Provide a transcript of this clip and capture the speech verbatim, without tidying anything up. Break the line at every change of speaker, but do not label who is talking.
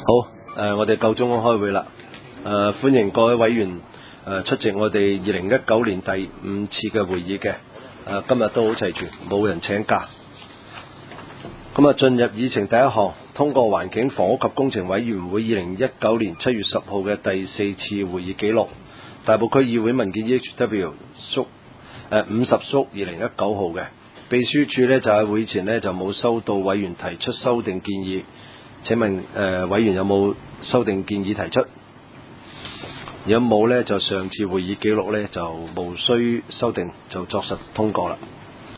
好，誒、呃，我哋夠鐘開會啦。誒、呃，歡迎各位委員誒、呃、出席我哋二零一九年第五次嘅會議嘅。誒、呃，今日都好齊全，冇人請假。咁啊，進入議程第一項，通過環境房屋及工程委員會二零一九年七月十號嘅第四次會議記錄，大埔區議會文件 E H W 縮誒五十縮二零一九號嘅。秘書處呢，就喺會前呢，就冇收到委員提出修訂建議。請問誒、呃、委員有冇修訂建議提出？如果冇呢，就上次會議記錄呢，就無需修訂，就作實通過啦。